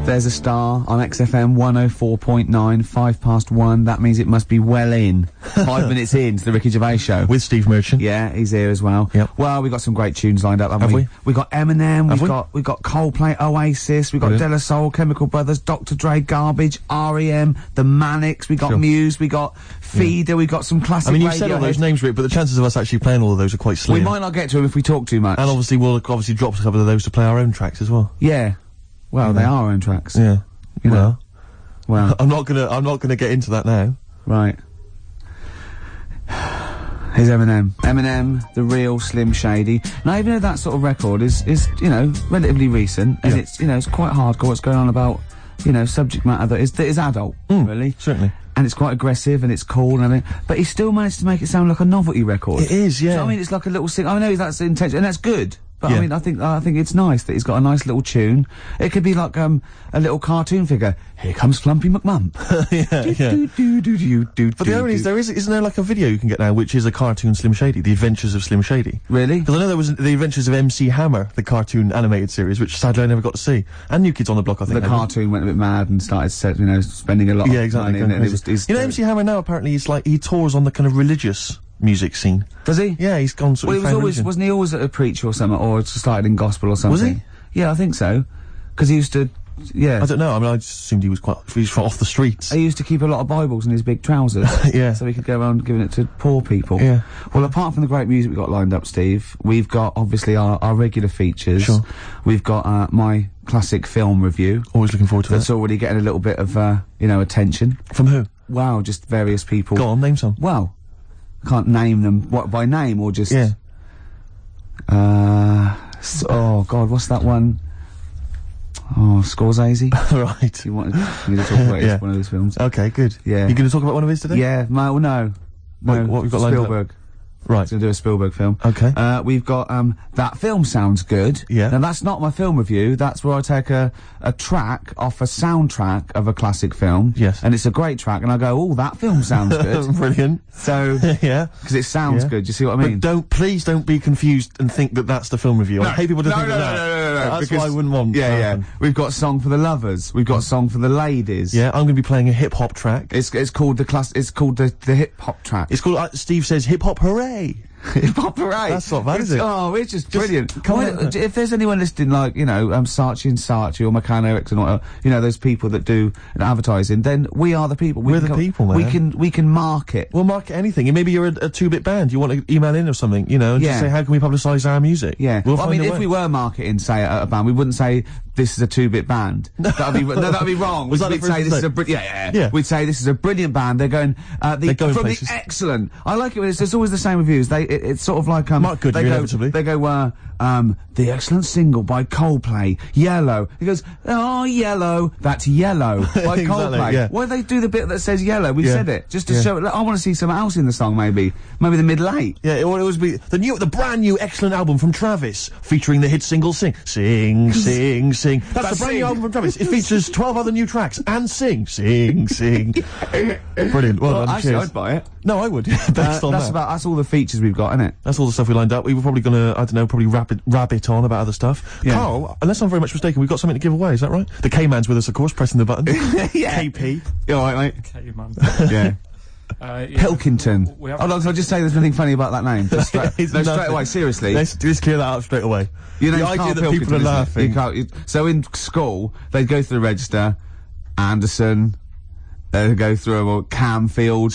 There's a star on XFM 104.9, 1:05. That means it must be well in. 5 minutes in to the Ricky Gervais Show. With Steve Merchant. Yeah, he's here as well. Yep. Well, we've got some great tunes lined up, haven't Have we? We've got Eminem, Have we've got Coldplay, Oasis, we've got Brilliant. De La Soul, Chemical Brothers, Dr. Dre, Garbage, R.E.M., The Manics, we got Sure. Muse, we got Feeder, we got some classic I mean, you've said all those Radiohead. names, Rick, but the chances of us actually playing all of those are quite slim. We might not get to them if we talk too much. And obviously, we'll obviously drop a couple of those to play our own tracks as well. Yeah. Well, they are our own tracks. Yeah. You know. Well, I'm not gonna get into that now. right. Here's Eminem. Eminem, the real Slim Shady. Now, even though that sort of record is, you know, relatively recent, and Yeah. it's, you know, it's quite hardcore, what's going on about, you know, subject matter that is adult, really. Certainly. And it's quite aggressive, and it's cool, and everything, but he still managed to make it sound like a novelty record. It is, yeah. So, I mean, it's like a little I know that's the intention, and that's good. But Yeah. I mean, I think it's nice that he's got a nice little tune. It could be like a little cartoon figure. Here comes Flumpy McMump. yeah. But the irony is, isn't there like a video you can get now which is a cartoon Slim Shady, The Adventures of Slim Shady? Really? Because I know there was The Adventures of MC Hammer, the cartoon animated series, which sadly I never got to see. And New Kids on the Block, I think. The cartoon went a bit mad and started, you know, spending a lot Yeah, of exactly. money. And it was, You know, MC Hammer now apparently he's like, he tours on the kind of religious music scene. Does he? Yeah, he's gone sort Well, of he was always, wasn't he always a preacher or something, or started in gospel or something? he? Yeah, I think so. Because he used to, yeah. I don't know, I mean, I just assumed he was he's off the streets. He used to keep a lot of Bibles in his big trousers. Yeah. So he could go around giving it to poor people. Yeah. Well, apart from the great music we've got lined up, Steve, we've got, obviously, our regular features. Sure. We've got, my classic film review. Always looking forward to That's that. already getting a little bit of, you know, attention. From who? Wow, just various people. Go on, name some. Well, I can't name them, what, by name, or just... Yeah. oh, God, what's that one? Oh, Scorsese? Right. You want me to talk about Yeah. one of those films? Okay, good. Yeah. You gonna talk about one of his today? Yeah, no. No, what we've got lined up? Spielberg. Right. He's gonna do a Spielberg film. Okay. We've got, That Film Sounds Good. Yeah. Now, that's not my film review. That's where I take a track off a soundtrack of a classic film. Yes. And it's a great track, and I go, oh, that film sounds good. Brilliant. So, Yeah. because it sounds Yeah. good. Do you see what I mean? But please don't be confused and think that that's the film review. I hate people to think that. No, That's because- what I wouldn't want. to Yeah, yeah. happen. We've got Song for the Lovers. We've got Song for the Ladies. Yeah, I'm gonna be playing a hip hop track. It's called the hip hop track. It's called, Steve says, hip hop hooray! Hip hop hooray. That's not bad, It's- is it? Oh, it's just brilliant. come Well, on. if there's anyone listening, like, you know, Saatchi and Saatchi or McCann Erickson or, you know, those people that do advertising, then we are the people. We're the people, man. We can market. We'll market anything. And maybe you're a two-bit band. You want to email in or something, you know, and Yeah. just say, how can we publicise our music? Yeah. We'll Well, I find mean, a if way. we were marketing, say, at a band, we wouldn't say, this is a two-bit band. That'd be, no, that'd be wrong. Was that the We'd first say this is mistake? yeah. We'd say this is a brilliant band. They're going, They're going from places. the excellent. I like it when it's always the same reviews. It's sort of like, Mark Goodyear, they go, inevitably. They go, the excellent single by Coldplay, Yellow. He goes, oh, Yellow, that's Yellow by Exactly, Coldplay. yeah. Why do they do the bit that says Yellow? We've Yeah. said it. Just to Yeah. show, I want to see something else in the song, maybe. Maybe the middle eight. Yeah, it would always be the brand new excellent album from Travis, featuring the hit single Sing. Sing, sing, sing. That's the brand new Sing. album from Travis. It features 12 other new tracks and Sing, sing, sing. Brilliant. Well done. Actually, Cheers. I'd buy it. No, I would. Based on that. That's all the features we've got, isn't it? That's all the stuff we lined up. We were probably gonna, I don't know, probably rabbit on about other stuff. Yeah. Carl, unless I'm very much mistaken, we've got something to give away, is that right? The K-Man's with us, of course, pressing the button. Yeah. KP. You alright, mate? Okay, man. Yeah. Yeah, Pilkington. we have- Hold on, so I'll just say there's nothing funny about that name. Just straight, It's no, straight nothing. away, seriously. Let's just clear that up straight away. You know, the idea Carl that people are Pilkington, isn't it? laughing. You can't- so in school, they'd go through the register, Anderson, they'd go through them all, Camfield,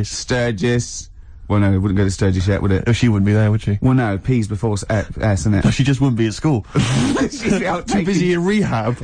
Sturgis. Well, no, it wouldn't go to Sturgis yet, would it? Oh, she wouldn't be there, would she? Well, no, P's before S, isn't it? She just wouldn't be at school. She's out Too busy in rehab.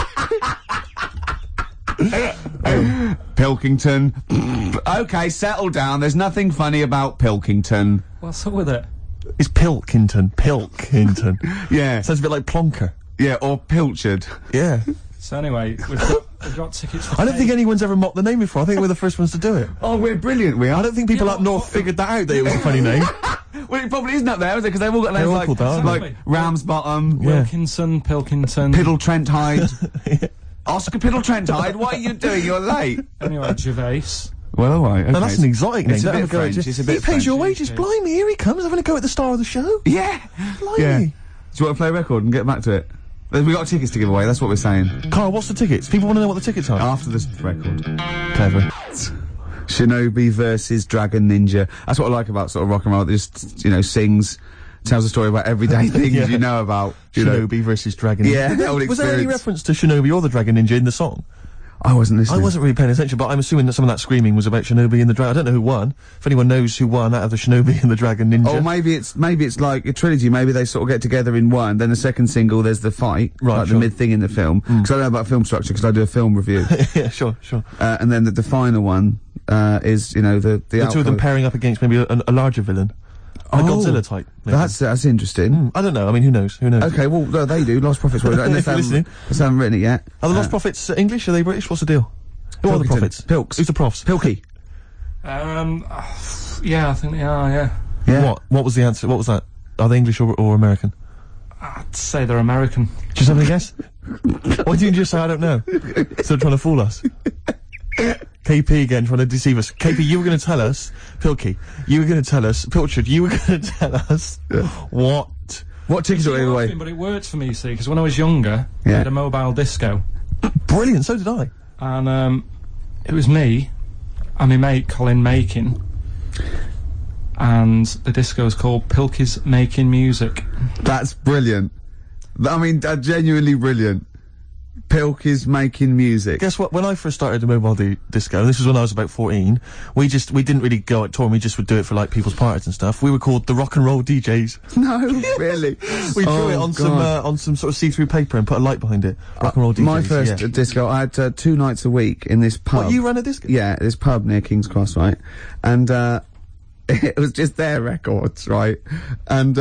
Pilkington. Okay, settle down. There's nothing funny about Pilkington. What's up with it? It's Pilkington. Yeah. Sounds a bit like Plonker. Yeah, or Pilchard. Yeah. So anyway, we've got tickets for I don't think anyone's ever mocked the name before. I think we're the first ones to do it. Oh, we're brilliant, we I are. don't think people Yeah, up north figured that out, that it was a funny name. Well, it probably isn't up there, is it? Because they've all got names They're all like, called that, like aren't they? Ramsbottom, Yeah. Wilkinson, Pilkington. Piddle Trent Hyde. Oscar Piddle Trent Hyde, what are you doing? You're late. Anyway, Gervais. Well, alright, okay. No, that's an exotic name. It's a Don't bit have go at French, just- it's a bit He pays your French. wages. Blimey, here he comes, having a go at the star of the show. Yeah. Blimey. Yeah. Do you want to play a record and get back to it? We got tickets to give away, that's what we're saying. Carl, what's the tickets? People want to know what the tickets are. After this record. Clever. Shinobi versus Dragon Ninja. That's what I like about sort of rock and roll. That just, sings, tells a story about everyday things Yeah. you know about. You know. Shinobi versus Dragon Ninja. Yeah, the old Was there any experience. reference to Shinobi or the Dragon Ninja in the song? I wasn't I listening. wasn't really paying attention, but I'm assuming that some of that screaming was about Shinobi and the Dragon. I don't know who won. If anyone knows who won out of the Shinobi and the Dragon Ninja. Or maybe it's like a trilogy. Maybe they sort of get together in one. Then the second single, there's the fight, Right, like sure. the mid thing in the film. Because I don't know about film structure because I do a film review. Yeah, sure. And then the final one is the The two of them outcome. pairing up against maybe a larger villain. A Godzilla type. Maybe. That's interesting. I don't know. I mean, who knows? Okay, well no, they do. Lost Prophets. Unless If you're listening. they haven't written it yet. Are the Lost Prophets English? Are they British? What's the deal? Who are the Pilkington. Prophets? Pilks. Who's the Profs? Pilkey. Yeah, I think they are, yeah. Yeah. What was the answer? What was that? Are they English or American? I'd say they're American. Do you have any guess? Why didn't you just say I don't know? Still trying to fool us. KP again trying to deceive us. KP, you were going to tell us, Pilkey, you were going to tell us, Pilchard, you were going to tell us what? What tickets are Laughing, away? but it worked for me, you see, because when I was younger, I Yeah. had a mobile disco. Brilliant, so did I. And it was me and my mate Colin Makin, and the disco was called Pilkey's Making Music. That's brilliant. I mean, genuinely brilliant. Pilkey's Making Music. Guess what? When I first started the mobile disco, and this was when I was about 14, we didn't really go out touring. We just would do it for like people's parties and stuff. We were called the Rock and Roll DJs. No, really. We drew Oh, it on God. some sort of see-through paper and put a light behind it. Rock and Roll DJs. My first yeah. disco, I had 2 nights a week in this pub. What, you ran a disco? Yeah, this pub near King's Cross, right? And it was just their records, right? And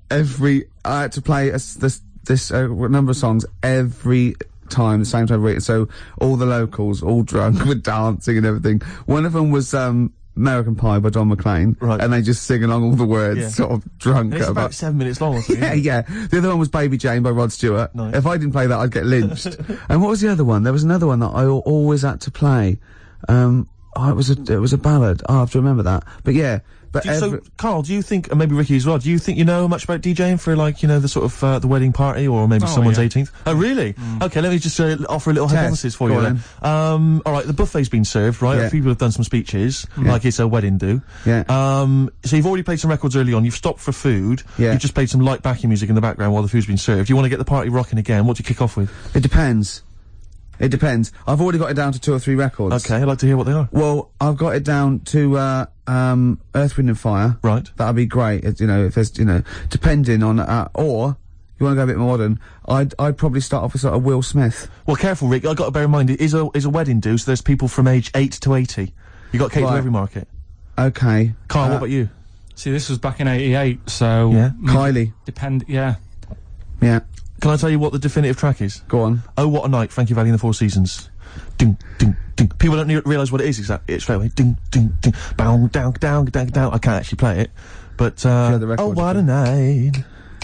I had to play this number of songs every time, the same time of week. So all the locals, all drunk, were dancing and everything. One of them was American Pie by Don McLean, Right. and they just sing along all the words, Yeah. sort of drunk. It's at about 7 minutes long or something. yeah, yeah. The other one was Baby Jane by Rod Stewart. Nice. If I didn't play that, I'd get lynched. And what was the other one? There was another one that I always had to play. It was a ballad. I have to remember that. But yeah. But So, Carl, do you think, and maybe Ricky as well, do you think you know much about DJing for, like, the sort of, the wedding party, or maybe Oh, someone's yeah. 18th? Oh, really? Okay, let me just offer a little Test. hypothesis for Go you on then. Alright, the buffet's been served, right? Yeah. People have done some speeches, like it's a wedding do. Yeah. So you've already played some records early on, you've stopped for food, Yeah. you've just played some light backing music in the background while the food's been served. You want to get the party rocking again, what do you kick off with? It depends. It depends. I've already got it down to 2 or 3 records. Okay, I'd like to hear what they are. Well, I've got it down to Earth, Wind and Fire. Right. That'd be great. If there's depending on or you want to go a bit more modern, I'd probably start off with sort of Will Smith. Well, careful, Rick, I've got to bear in mind, it is a wedding do, so there's people from age 8 to 80. You got to cater to Right. every market. Okay. Carl, what about you? See, this was back in '88, so Yeah. Kylie. yeah. Yeah. Can I tell you what the definitive track is? Go on. Oh, What a Night, Frankie Valli and the Four Seasons. Ding, ding, ding. People don't realise what it is exactly. It's straight away. Ding, ding, ding. Bow, down, down, down, down. I can't actually play it. But, the record, oh, what you a night.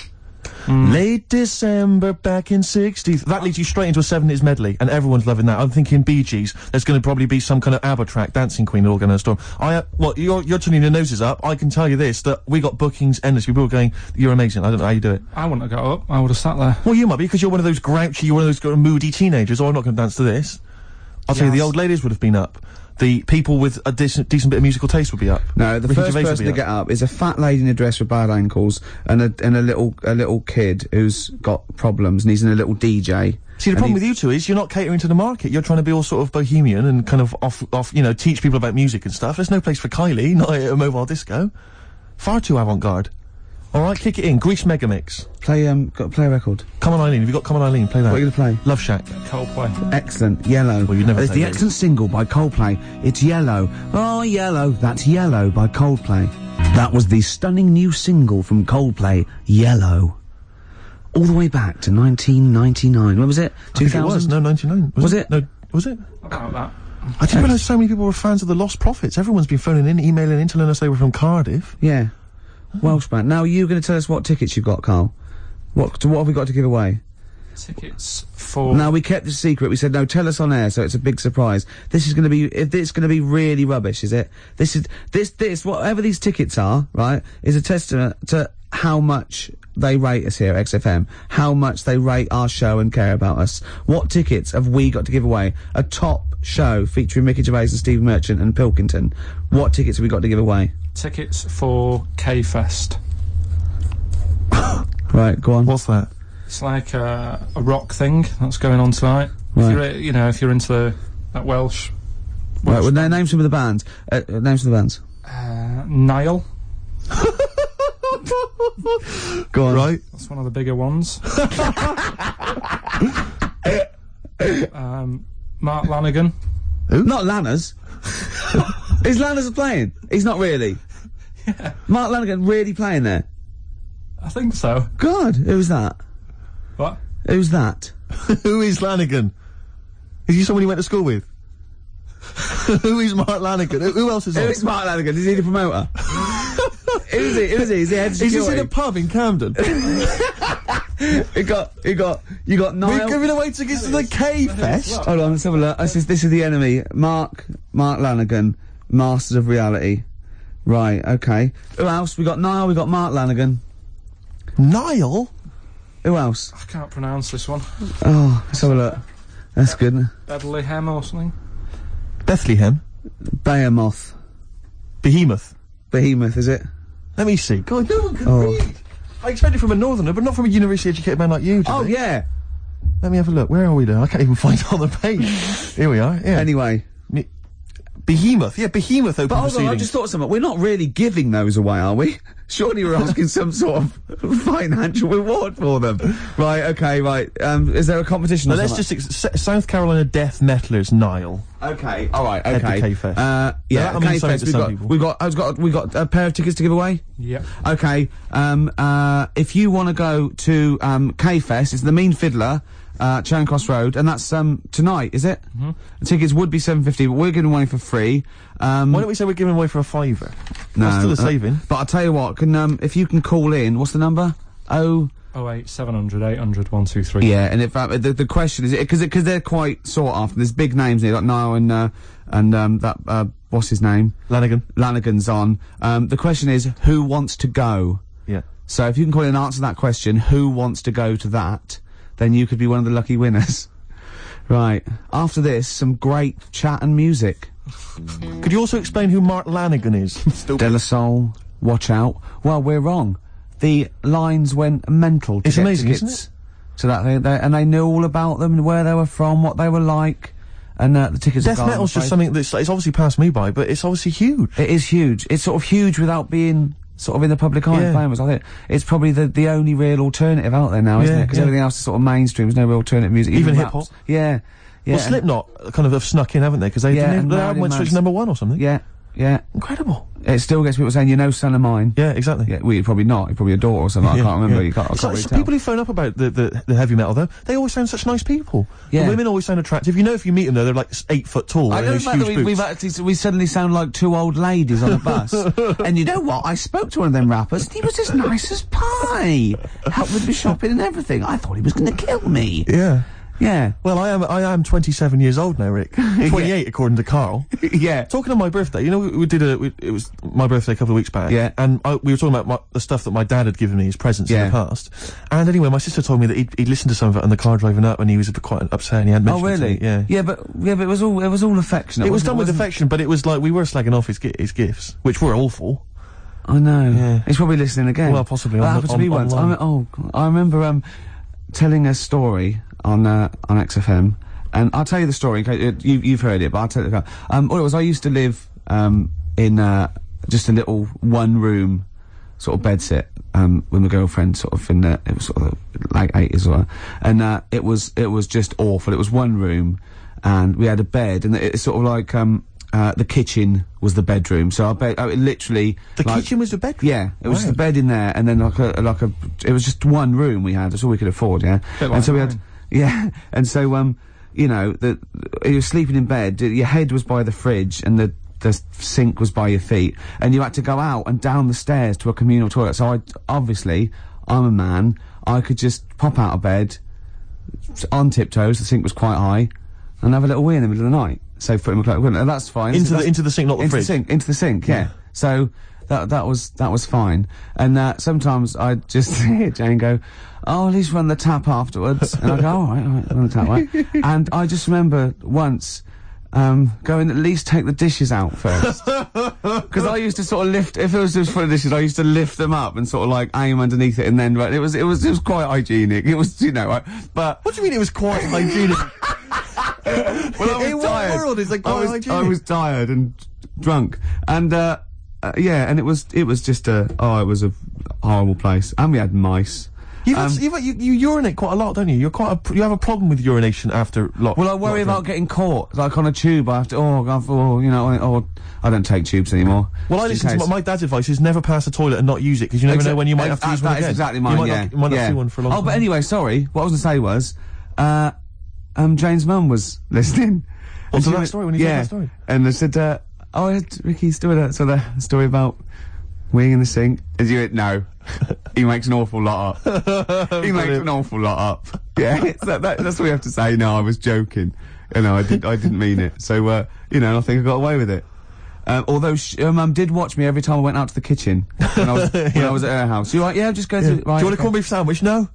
Late December back in 60s. That leads you straight into a 70s medley, and everyone's loving that. I'm thinking Bee Gees. There's going to probably be some kind of ABBA track, Dancing Queen, all going to storm. You're turning your noses up. I can tell you this, that we got bookings endless. People are going, you're amazing. I don't know how you do it. I wouldn't have got up. I would have sat there. Well, you might be, because you're one of those grouchy, you're one of those kind of moody teenagers. Oh, I'm not going to dance to this. I'll tell you, the Yes. old ladies would have been up. The people with a decent bit of musical taste would be up. No, the Ricky first Gervais would person be to get up is a fat lady in a dress with bad ankles and a little kid who's got problems and he's in a little DJ. See, the problem with you two is you're not catering to the market. You're trying to be all sort of bohemian and kind of off, teach people about music and stuff. There's no place for Kylie, not at a mobile disco. Far too avant-garde. Alright, kick it in. Grease Megamix. Play a record. Come on, Eileen. Have you got Come on, Eileen? Play that. What are you gonna play? Love Shack. Coldplay. Excellent. Yellow. Well, you'd never It's play the those. excellent single by Coldplay. It's Yellow. Oh, Yellow. That's Yellow by Coldplay. That was the stunning new single from Coldplay, Yellow. All the way back to 1999. When was it? I think it 2000? was. No, 99. Was it? No, was it? About that. I didn't realise so many people were fans of the Lost Prophets. Everyone's been phoning in, emailing in, telling us they were from Cardiff. Yeah. Welsh band. Now you're going to tell us what tickets you've got, Carl. What have we got to give away? Tickets for... No, we kept this secret. We said, no, tell us on air, so it's a big surprise. This is going to be, it's going to be really rubbish, is it? This, whatever these tickets are, right, is a testament to how much they rate us here at XFM, how much they rate our show and care about us. What tickets have we got to give away? A top show featuring Ricky Gervais and Steve Merchant and Pilkington. What tickets have we got to give away? Tickets for K-Fest. Right, go on. What's that? It's like a rock thing that's going on tonight. Right. If you're into that Welsh. Right, well, name some of the bands. Name some of the bands. Nile. Go on. Right. That's one of the bigger ones. Mark Lanigan. Who? Not Lanners. Is Lanners playing? He's not really. Yeah. Mark Lanigan really playing there? I think so. God, who's that? What? Who's that? Who is Lanigan? Is he someone you went to school with? Who is Mark Lanigan? Who else is on? Who is Mark Lanigan? Is he the promoter? Who is he? Who is he? Is he head of Is this security? in a pub in Camden? You got Niall. We're giving away tickets to the K-Fest. Hold on, let's have a look. This is the enemy. Mark Lanigan, Masters of Reality. Right, okay. Who else? We got Niall, we got Mark Lanigan. Niall? Who else? I can't pronounce this one. Oh, let's have a look. That's good. Bedleyhem or something. Bethlehem? Behemoth. Behemoth? Behemoth, is it? Let me see. God, no one can Oh. read. I expect it from a northerner, but not from a university-educated man like you, do Oh, they? yeah. Let me have a look. Where are we now? I can't even find it on the page. Here we are, yeah. Anyway. Behemoth. Yeah, Behemoth open But hold on, proceedings. I just thought of something. We're not really giving those away, are we? Surely we're asking some sort of financial reward for them. Right, okay, right. Is there a competition or Now, let's something? just... South Carolina Death Metalers, Niall. Okay, alright, Head to okay. K-Fest. Yeah, that'll mean something to some people. we got a pair of tickets to give away? Yep. Okay, if you want to go to, K-Fest, it's the Mean Fiddler, Charing Cross Road, and that's, tonight, is it? Mm-hmm. The tickets would be $7.50, but we're giving away for free. Why don't we say we're giving away for a £5? No. That's still a saving. But I'll tell you what, if you can call in, what's the number? 08 700 800 123. Yeah, and if, the question is, cause they're quite sought after, there's big names there, like Niall and, what's his name? Lanigan's on. The question is, who wants to go? Yeah. So if you can call in and answer that question, who wants to go to that, then you could be one of the lucky winners. Right. After this, some great chat and music. Could you also explain who Mark Lanigan is? De La Soul, watch out. Well, we're wrong. The lines went mental to It's get amazing, tickets. isn't it? So that and they knew all about them and where they were from, what they were like, and the tickets. Death metal's just something that's it's obviously passed me by, but it's obviously huge. It is huge. It's sort of huge without being sort of in the public eye. Yeah. Famous. I think it's probably the only real alternative out there now, isn't it? Because everything else is sort of mainstream. There's no real alternative music. Even raps. hip-hop. Yeah. Yeah. Well, Slipknot kind of have snuck in, haven't they? Because they Yeah, and their Marilyn album went straight to Manson. #1 or something. Yeah. Yeah. Incredible. It still gets people saying, "You know, son of mine." Yeah, exactly. Yeah. Well, you're probably not. You're probably a daughter or something. I can't remember. Yeah. You can't. I It's can't like really tell. people who phone up about the heavy metal though, they always sound such nice people. Yeah. The women always sound attractive. You know, if you meet them though, they're like 8 foot tall. I and know the those fact huge that boots. we suddenly sound like two old ladies on a bus. And you know what? I spoke to one of them rappers, and he was as nice as pie. Helped with me shopping and everything. I thought he was going to kill me. Yeah. Yeah. Well, I am 27 years old now, Rick. 28 according to Carl. Yeah. Talking of my birthday, you know, we did it was my birthday a couple of weeks back. Yeah. And we were talking about the stuff that my dad had given me as presents in Yeah. the past. And anyway, my sister told me that he'd listened to some of it on the car driving up and he was quite upset and he had Oh, mentioned really? it to me. Yeah. Yeah, but it was all affectionate. It was wasn't done with Wasn't- affection, but it was like we were slagging off his gifts, which were awful. I know. Yeah. He's probably listening again. Well, possibly That on happened the- to me on- once. online. I remember telling a story on XFM, and I'll tell you the story. In case, you've heard it, but I'll tell you. All it was, I used to live in just a little one-room sort of bedsit with my girlfriend, sort of it was sort of like 80s or whatever, and it was just awful. It was one room, and we had a bed, and it's sort of like the kitchen was the bedroom. So our bed, literally, The like, kitchen was the bedroom? Yeah, it was Wow. the bed in there, and then it was just one room we had. That's all we could afford. Yeah, Bit like and so we had, mine. yeah, and so you know, you were sleeping in bed. Your head was by the fridge, and the sink was by your feet, and you had to go out and down the stairs to a communal toilet. So I'm a man. I could just pop out of bed on tiptoes. The sink was quite high, and have a little wee in the middle of the night. So foot in my cloak, and that's fine. Into the sink, not the into fridge. the sink, into the sink. Yeah. So that was fine. And sometimes I'd just hear Jane go, "Oh, at least run the tap afterwards." And I go, all right, run the tap, right? And I just remember once going, "At least take the dishes out first." Because I used to sort of lift, if it was just full of dishes, I used to lift them up and sort of like aim underneath it, and then it was quite hygienic. It was, right? But What do you mean it was quite hygienic? well, I was In tired. what world is it quite hygienic? I was tired and drunk, and yeah, and it was just it was a horrible place, and we had mice. You urinate quite a lot, don't you? You have a problem with urination after lot. Well, I worry about getting caught, like on a tube. I have to, I don't take tubes anymore. Well, I listen to my dad's advice is never pass the toilet and not use it, because you never know when you might have to use one again. That is exactly mine, You might not see one for a long time. Oh, but anyway, sorry. What I was going to say was, Jane's mum was listening. What's that story, when you told that story? And I said, I heard Ricky's doing that story about weeing in the sink. As you went, no. He makes an awful lot up. He makes an awful lot up. Yeah, that's what we have to say. No, I was joking. I didn't mean it. So, I think I got away with it. Although Mum did watch me every time I went out to the kitchen when I was at her house. You're like, yeah, just go to. Right, do you want a corned beef sandwich? No.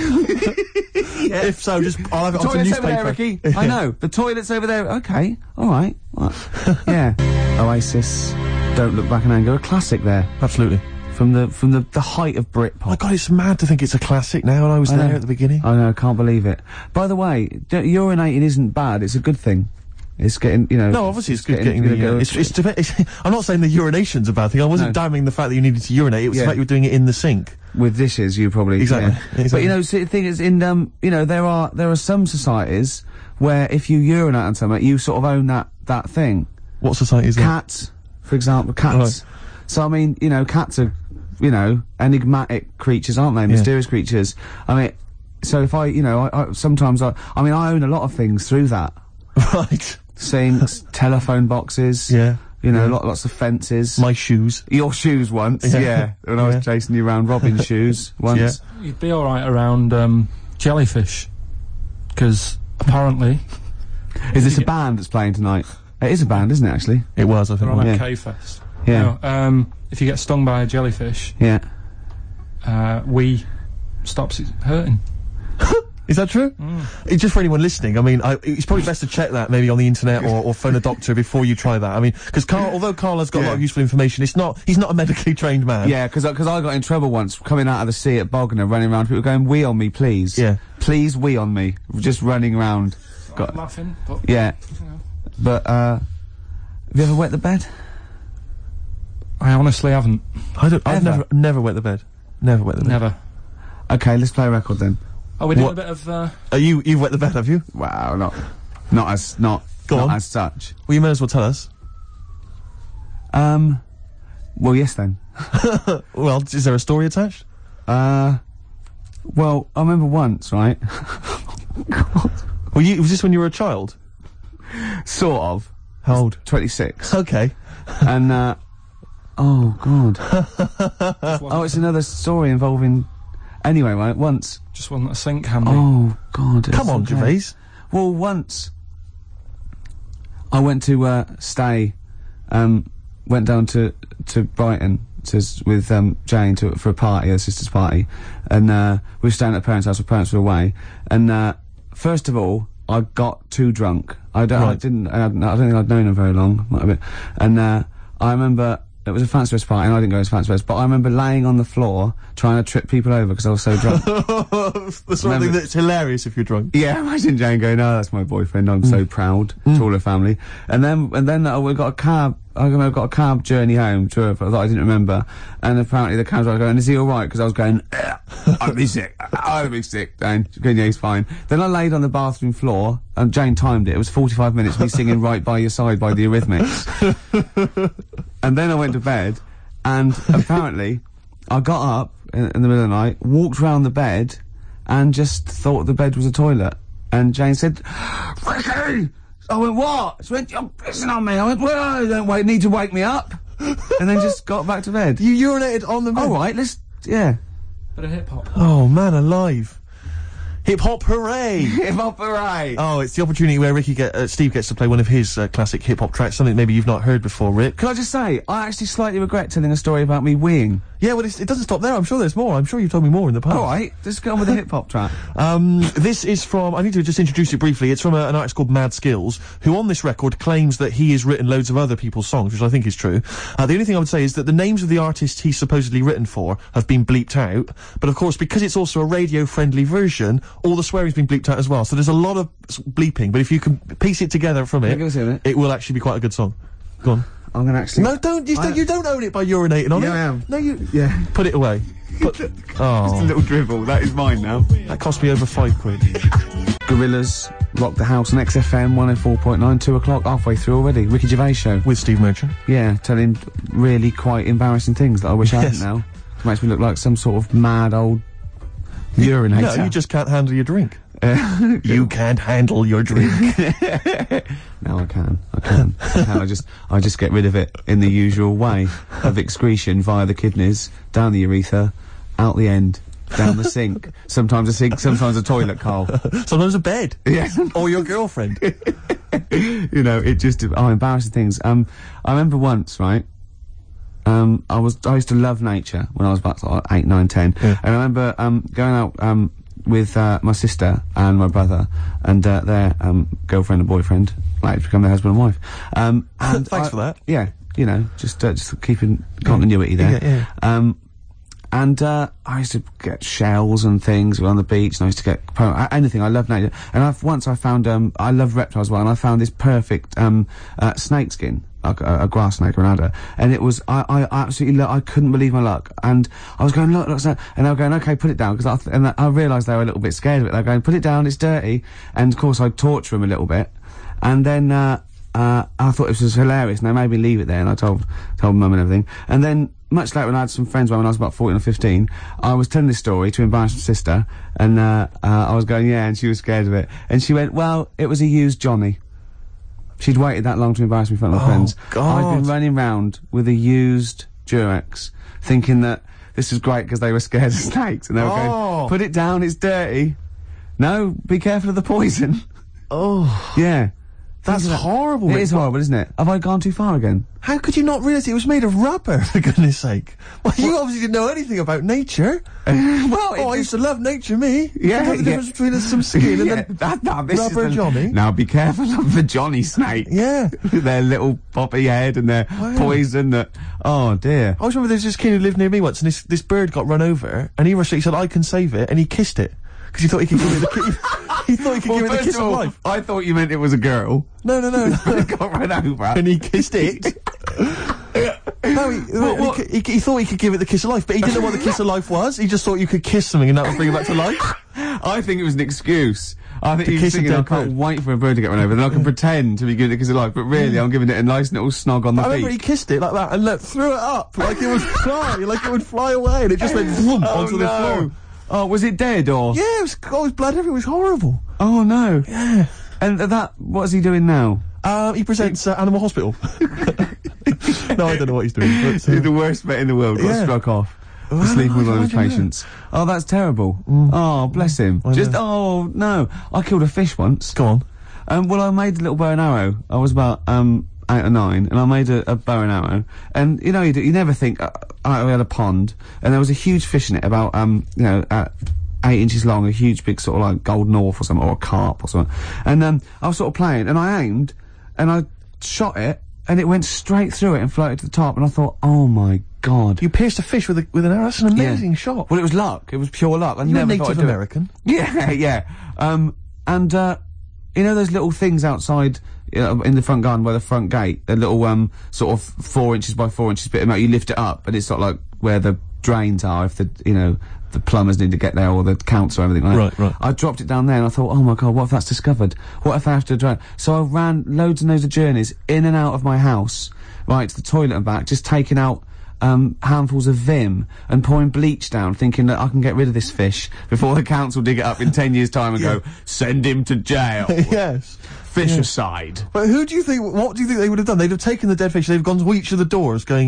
Yeah. If so, I'll have it onto Toilet's over there, newspaper. Ricky. I know. The toilet's over there. Okay. All right. Yeah. Oasis. Don't Look Back in Anger. A classic there. Absolutely. From the height of Britpop. My God, it's mad to think it's a classic now, and I was there at the beginning. I know. I can't believe it. By the way, urinating isn't bad. It's a good thing. It's getting, No, obviously it's good getting the. I'm not saying the urination's a bad thing. I wasn't damning the fact that you needed to urinate. It was the fact you were doing it in the sink. With dishes, you probably exactly. But the thing is, there are some societies where if you urinate on something, you sort of own that thing. What society is that? Cats, for example, cats. Right. So I mean, cats are, enigmatic creatures, aren't they? Mysterious creatures. I mean, so if I sometimes I own a lot of things through that. Right. Sinks, telephone boxes. Yeah. Lots of fences. My shoes. Your shoes once, yeah. When I was chasing you around Robin's shoes once. Yeah. You'd be alright around, jellyfish. Because, apparently... Is this a band that's playing tonight? It is a band, isn't it, actually? It was, I think. They're on K-Fest. Yeah. No, if you get stung by a jellyfish... Yeah. Stops it hurting. Is that true? It's just for anyone listening. I mean, it's probably best to check that maybe on the internet or phone a doctor before you try that. I mean, because although Carl has got a lot of useful information, he's not a medically trained man. Yeah, because I got in trouble once coming out of the sea at Bognor, running around, people going, "Wee on me, please." Yeah. Please wee on me. Just running around. I'm laughing, but... Yeah. But, have you ever wet the bed? I honestly haven't. I've never wet the bed. Never wet the bed. Never. Okay, let's play a record then. Oh, we did a bit of, You've wet the bed, have you? Wow, not as such. Well, you may as well tell us. Well, yes then. Well, is there a story attached? Well, I remember once, right? God. Was this when you were a child? Sort of. How old? 26. Okay. And, oh, God. Oh, it's another story involving... Anyway, right, once... Just wasn't a sink handy. Oh, God. Come on, Gervais. Well, once... I went to, stay... went down to Brighton with, Jane for a party, her sister's party. And, we were staying at her parents' house, her parents were away. And, first of all, I got too drunk. I don't think I'd known her very long. Might have been. And, I remember... It was a fancy dress party, and I didn't go to fancy dress, but I remember laying on the floor trying to trip people over because I was so drunk. The sort of thing that's hilarious if you're drunk. Yeah, imagine Jane going, "Oh, that's my boyfriend. I'm so proud to all her family." And then we got a cab. I got a cab journey home to her that I didn't remember, and apparently the cab driver going, "Is he all right?" Because I was going, "I'll be sick. I'll be sick." Jane, yeah, he's fine. Then I laid on the bathroom floor, and Jane timed it. It was 45 minutes. Me singing "Right by Your Side" by the Eurythmics. And then I went to bed, and apparently I got up in the middle of the night, walked round the bed, and just thought the bed was a toilet. And Jane said, "Ricky!" I went, "What?" She went, "You're pissing on me." I went, "Well, you don't need to wake me up." And then just got back to bed. You urinated on the bed? All right, yeah. Bit of hip-hop. Oh, man alive. Hip Hop Hooray! Hip Hop Hooray! Oh, it's the opportunity where Steve gets to play one of his classic hip hop tracks, something maybe you've not heard before, Rick. Can I just say, I actually slightly regret telling a story about me weeing. Yeah, well, it doesn't stop there. I'm sure there's more. I'm sure you've told me more in the past. All right, just go on with the hip hop track. This is from, I need to just introduce it briefly. It's from an artist called Mad Skills, who on this record claims that he has written loads of other people's songs, which I think is true. The only thing I would say is that the names of the artists he's supposedly written for have been bleeped out, but of course, because it's also a radio-friendly version, all the swearing's been bleeped out as well. So there's a lot of bleeping, but if you can piece it together from it, it will actually be quite a good song. Go on. I'm gonna actually... No, you don't own it by urinating on it. Yeah, I am. No, Yeah. Put it away. Oh. Just a little dribble, that is mine now. That cost me over £5. Gorillaz, Rock the House on XFM 104.9, 2 o'clock, halfway through already. Ricky Gervais Show. With Steve Merchant. Yeah, telling really quite embarrassing things that I wish I hadn't now. It makes me look like some sort of mad old urinator. No, you just can't handle your drink. You can't handle your drink. No, I can. I just get rid of it in the usual way of excretion via the kidneys, down the urethra, out the end, down the sink. Sometimes a sink, sometimes a toilet, Carl. Sometimes a bed. Yeah. Or your girlfriend. You know, it just, embarrassing things. I remember once, right? I used to love nature when I was about 8, 9, 10. Yeah. And I remember, going out, with, my sister and my brother and, their, girlfriend and boyfriend, like, to become their husband and wife. And Thanks for that. Yeah, you know, just keeping continuity there. Yeah. And I used to get shells and things on the beach, and I used to get anything. I love nature. And once I found I love reptiles as well, and I found this perfect snake skin, like a grass snake or an adder, and it was I absolutely I couldn't believe my luck. And I was going look, and they were going, okay, put it down, because I realised they were a little bit scared of it. They were going, put it down, it's dirty. And of course I'd torture them a little bit, and then I thought this was hilarious, and they made me leave it there, and I told mum and everything. And then much later, when I had some friends when I was about 14 or 15, I was telling this story to embarrass my sister, and I was going, yeah, and she was scared of it. And she went, well, it was a used Johnny. She'd waited that long to embarrass me in front of my friends. God. I'd been running round with a used Durex, thinking that this was great because they were scared of snakes, and they were going, put it down, it's dirty. No, be careful of the poison. Oh. Yeah. That's horrible. It is horrible, isn't it? Have I gone too far again? How could you not realise it was made of rubber, for goodness sake? Well, you obviously didn't know anything about nature. I used to love nature, me. Yeah, the difference between some skin and this rubber Johnny. Now be careful of the Johnny snake. Yeah. Their little poppy head and their poison that... Oh, dear. I always remember there's this kid who lived near me once, and this bird got run over, and he said, I can save it, and he kissed it. Because he thought he could give it the he thought he could give it the kiss of life. I thought you meant it was a girl. No. It got run over. And he kissed it. No, he thought he could give it the kiss of life, but he didn't know what the kiss of life was. He just thought you could kiss something and that would bring it back to life. I think it was an excuse. I think he was thinking, I can't bird. wait for a bird to get run over, then I can pretend to be giving it a kiss of life, but really I'm giving it a nice little snog on the I remember beak. he kissed it like that and threw it up like it would fly away, and it just went whoom onto the floor. Oh, was it dead or? Yeah, it was blood everywhere. It was horrible. Oh no. Yeah. And what's he doing now? He presents Animal Hospital. No, I don't know what he's doing. But, He's the worst vet in the world. Got struck off. Sleeping with one of his patients. Oh, that's terrible. Oh, bless him. Oh no. I killed a fish once. Go on. Well, I made a little bow and arrow. I was about 8 or 9, and I made a bow and arrow. And you know, you never think. We had a pond, and there was a huge fish in it, about 8 inches long, a huge big sort of like golden orf or something, or a carp or something. And I was sort of playing, and I aimed, and I shot it, and it went straight through it and floated to the top. And I thought, oh my God! You pierced a fish with an arrow. That's an amazing shot. Well, it was luck. It was pure luck. I You're never Native American. Yeah, yeah. And you know those little things outside in the front garden by the front gate, the little sort of 4 inches by 4 inches bit of metal. You lift it up, and it's sort of like where the drains are, if the plumbers need to get there, or the council or everything like that. Right. I dropped it down there, and I thought, oh my God, what if that's discovered? What if I have to drain? So I ran loads and loads of journeys in and out of my house, right to the toilet and back, just taking out handfuls of Vim and pouring bleach down, thinking that I can get rid of this fish before the council dig it up in 10 years' time and go, send him to jail. Yes. Fish-aside. But what do you think they would have done? They'd have taken the dead fish, they've gone to each of the doors going,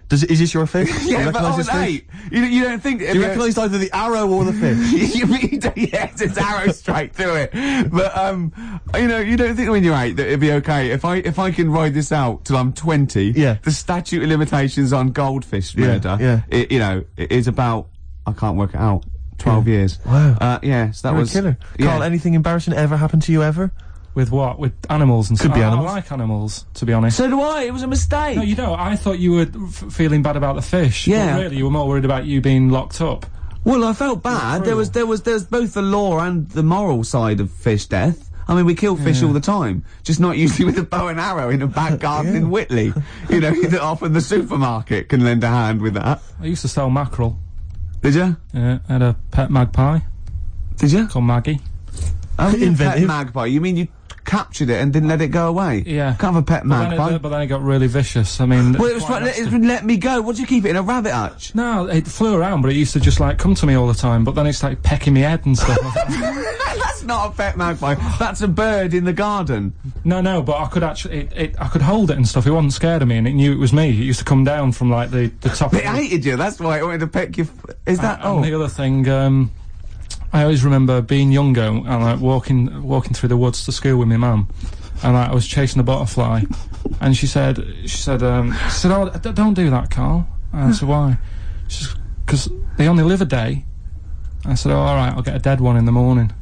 Is this your fish? Do you Yeah, but recognise this fish? hey, you don't think... Do you recognise either the arrow or the fish? Yes, it's arrow straight through it. But, you don't think when you're 8 that it'd be okay if I can ride this out till I'm 20. Yeah. The statute of limitations on goldfish murder. yeah. It is about, I can't work it out, 12 years. Wow. Yes, that You're was... a killer. Yeah. Carl, anything embarrassing ever happened to you ever? With what? With animals and stuff? Could be animals. I like animals, to be honest. So do I, it was a mistake. No, you don't. I thought you were feeling bad about the fish. Yeah. But really, you were more worried about you being locked up. Well, I felt bad. There was both the law and the moral side of fish death. I mean, we kill fish all the time, just not usually with a bow and arrow in a back garden in Whitley. Often the supermarket can lend a hand with that. I used to sell mackerel. Did you? I had a pet magpie Did you? called Maggie. Oh, you Inventive. pet magpie. You mean you captured it and didn't let it go away? Yeah. Can't have a pet magpie. But then it got really vicious. I mean... Well, it was trying to let me go. What do you keep it in, a rabbit hutch? No, it flew around, but it used to just, like, come to me all the time, but then it started pecking me head and stuff. That's not a pet magpie. That's a bird in the garden. No, but I could actually... I could hold it and stuff. It wasn't scared of me, and it knew it was me. It used to come down from, like, the top It hated you. That's why it wanted to peck you. Is that... And the other thing, I always remember being younger and, like, walking through the woods to school with my mum. And I was chasing a butterfly, and she said, "Oh, don't do that, Carl." And I said, "Why?" She said, "'Cause they only live a day." I said, "Oh, all right, I'll get a dead one in the morning."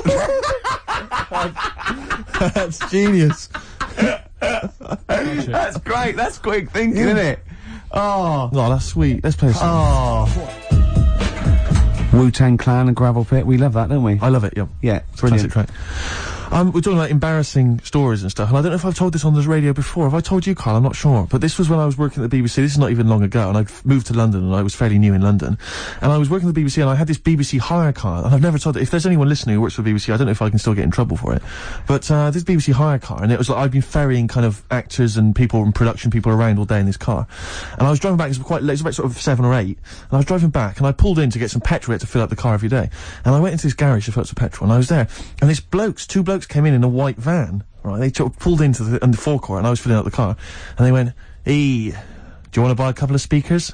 That's genius. That's great. That's quick thinking, isn't it? Oh, that's sweet. Let's play a song. Wu-Tang Clan and Gravel Pit. We love that, don't we? I love it, yeah. Yeah, Classic brilliant. track. We're talking about embarrassing stories and stuff, and I don't know if I've told this on this radio before. Have I told you, Carl? I'm not sure. But this was when I was working at the BBC. This is not even long ago, and I'd moved to London, and I was fairly new in London. And I was working at the BBC, and I had this BBC hire car, and I've never told it. If there's anyone listening who works for the BBC, I don't know if I can still get in trouble for it. But, this BBC hire car, and it was like, I'd been ferrying kind of actors and people and production people around all day in this car. And I was driving back, it was quite late, it was about sort of 7 or 8, and I was driving back, and I pulled in to get some petrol to fill up the car every day. And I went into this garage to fill up some petrol, and I was there, and two blokes came in a white van, right? They pulled into the forecourt, and I was filling up the car, and they went, "Hey, do you want to buy a couple of speakers?"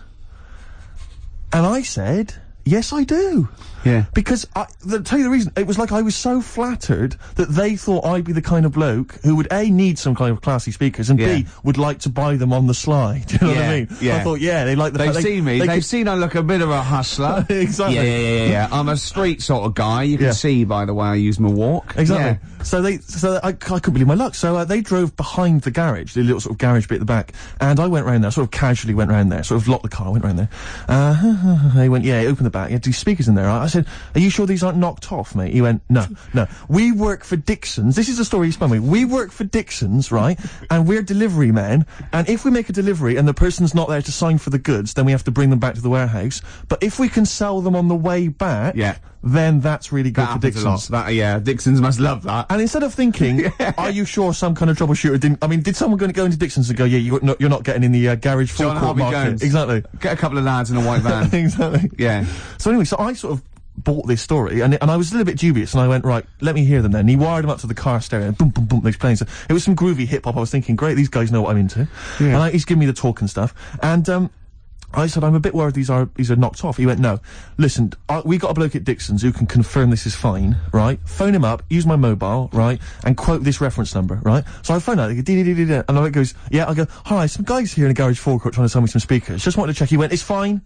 And I said, "Yes, I do." Yeah. Because, to tell you the reason, it was like I was so flattered that they thought I'd be the kind of bloke who would, A, need some kind of classy speakers, and Yeah. B, would like to buy them on the sly. Do you know what I mean? Yeah. I thought, yeah, they like the They've fact seen me. They've seen I look a bit of a hustler. Exactly. Yeah. I'm a street sort of guy. You can Yeah. see by the way I use my walk. Exactly. Yeah. So I couldn't believe my luck. So they drove behind the garage, the little sort of garage bit at the back, and I went round there, sort of casually went round there, sort of locked the car, went round there. They went, yeah, open the back, yeah, do speakers in there. I said, "Are you sure these aren't knocked off, mate?" He went, no. We work for Dixon's. This is the story he spun me. We work for Dixon's, right? And we're delivery men, and if we make a delivery and the person's not there to sign for the goods, then we have to bring them back to the warehouse. But if we can sell them on the way back, Yeah. then that's really good That for happens a lot. Dixon's. Dixon's must love that. And instead of thinking, are you sure some kind of troubleshooter did someone go into Dixon's and go, yeah, you're not getting in the garage John forecourt Harvey market? Jones. Exactly. Get a couple of lads in a white van. Exactly. Yeah. So anyway, so I sort of bought this story, and I was a little bit dubious, and I went, right, let me hear them then. And he wired them up to the car stereo, and boom, boom, boom, they're playing. So it was some groovy hip-hop. I was thinking, great, these guys know what I'm into. Yeah. And he's giving me the talk and stuff. And, I said, I'm a bit worried these are knocked off. He went, no. Listen, we got a bloke at Dixon's who can confirm this is fine, right? Phone him up, use my mobile, right? And quote this reference number, right? So I phone out, they go, dee-dee-dee-dee-dee, and it goes, yeah, I go, hi, some guys here in the garage forecourt trying to sell me some speakers. Just wanted to check. He went, it's fine.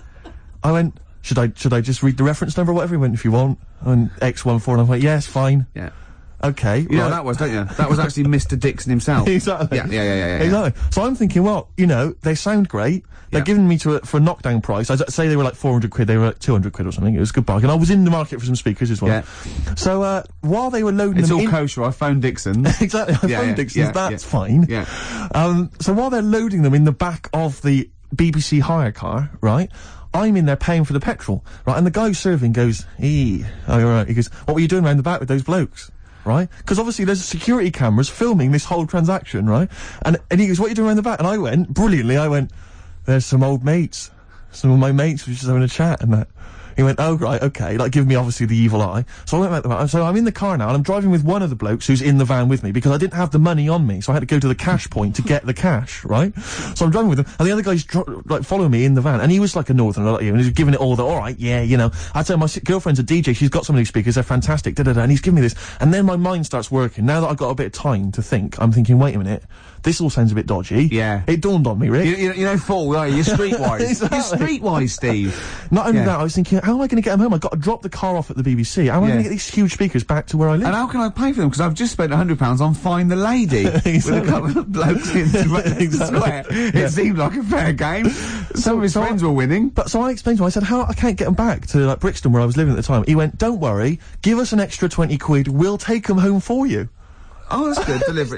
I went, should I just read the reference number or whatever? He went, if you want. And X14, and I went, yeah, it's fine. Yeah. Okay. You know right. that was, don't you? That was actually Mr. Dixon himself. Exactly. Yeah. Exactly. So I'm thinking, well, they sound great. They're giving me for a knockdown price. I'd say they were like 400 quid, they were like 200 quid or something. It was a good bargain. I was in the market for some speakers as well. Yeah. So, while they were loading It's them all in... kosher. I phoned Dixon. Exactly. I phoned Dixon's, that's fine. Yeah. So while they're loading them in the back of the BBC hire car, right, I'm in there paying for the petrol, right, and the guy who's serving goes, oh, you're right. He goes, what were you doing around the back with those blokes? Right? Because obviously there's security cameras filming this whole transaction, right? And he goes, what are you doing around the back? And I went, brilliantly, there's some old mates. Some of my mates were just having a chat and that. He went, oh, right, okay, like, give me, obviously, the evil eye. So I went back to the van. So I'm in the car now, and I'm driving with one of the blokes who's in the van with me, because I didn't have the money on me, so I had to go to the cash point to get the cash, right? So I'm driving with him, and the other guy's, like, following me in the van, and he was like a northerner like you, and he was giving it all the, alright, yeah, you know. I'd say my girlfriend's a DJ, she's got some of these speakers, they're fantastic, da-da-da, and he's giving me this. And then my mind starts working. Now that I've got a bit of time to think, I'm thinking, wait a minute, this all sounds a bit dodgy. Yeah. It dawned on me, Rick. You know, fool, are you? You're streetwise. Exactly. You're streetwise, Steve. Not only that, I was thinking, how am I going to get them home? I've got to drop the car off at the BBC. How am I going to get these huge speakers back to where I live? And how can I pay for them? Because I've just spent £100 on Find the Lady with a couple of blokes in the square. It seemed like a fair game. Some of his friends were winning. But so I explained to him, I said, how, I can't get them back to, like, Brixton, where I was living at the time. He went, don't worry, give us an extra 20 quid, we'll take them home for you. Oh, that's good. Delivery.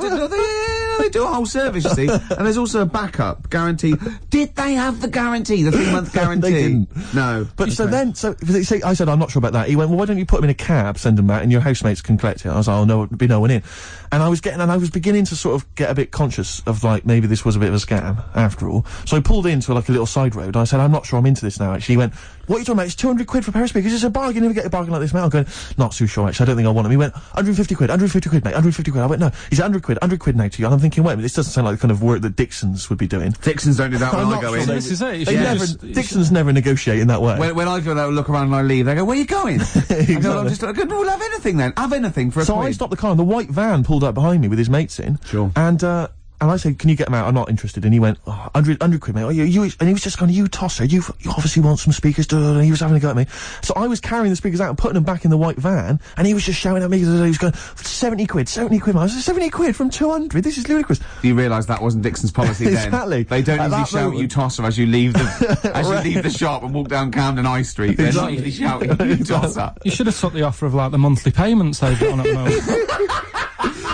They do a whole service, you see. And there's also a backup guarantee. Did they have the guarantee? The 3-month guarantee? They didn't. No. But so I said, I'm not sure about that. He went, well, why don't you put them in a cab, send them back, and your housemates can collect it. I was like, oh, no, there'll be no one in. And I was beginning to sort of get a bit conscious of, like, maybe this was a bit of a scam, after all. So I pulled into, like, a little side road, and I said, I'm not sure I'm into this now, actually. He went, what are you talking about? It's 200 quid for a pair of speakers. It's a bargain. You never get a bargain like this, mate. I'm going, not too sure, actually. I don't think I want them. He went, 150 quid, 150 quid, mate, 150 quid. I went, no. He's 100 quid now to you. And I'm thinking, wait a minute, this doesn't sound like the kind of work that Dixons would be doing. Dixons don't do that when I go in. This is it. Dixons never negotiate in that way. When I go there, look around and I leave, they go, where are you going? Exactly. I go, we'll have anything then. Have anything for a So quid. I stopped the car, and the white van pulled up behind me with his mates in. Sure. And I said, can you get them out? I'm not interested. And he went, oh, 100 quid, mate. Oh, and he was just going, you tosser, you obviously want some speakers, and he was having a go at me. So I was carrying the speakers out and putting them back in the white van, and he was just shouting at me, he was going, 70 quid, mate. I was like, 70 quid from 200? This is ludicrous. You realise that wasn't Dixon's policy then? Exactly. They don't At usually that shout moment. you tosser as you leave the, leave the shop and walk down Camden High Street. They're not usually shouting you tosser. You should have took the offer of, like, the monthly payments they've got on at the moment.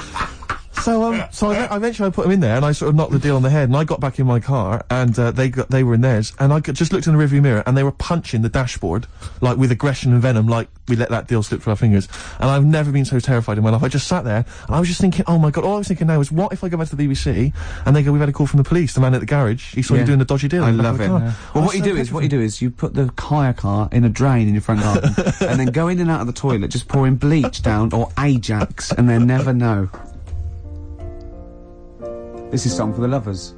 So eventually I put them in there, and I sort of knocked the deal on the head, and I got back in my car, and they were in theirs, and I just looked in the rearview mirror, and they were punching the dashboard, like, with aggression and venom, like we let that deal slip through our fingers. And I've never been so terrified in my life. I just sat there, and I was just thinking, oh my god, all I was thinking now is, what if I go back to the BBC, and they go, we've had a call from the police, the man at the garage, he saw you doing the dodgy deal. I love it. Yeah. Well, what you do is you put the hire car in a drain in your front garden, and then go in and out of the toilet, just pouring bleach down, or Ajax, and they'll never know. This is Song for the Lovers.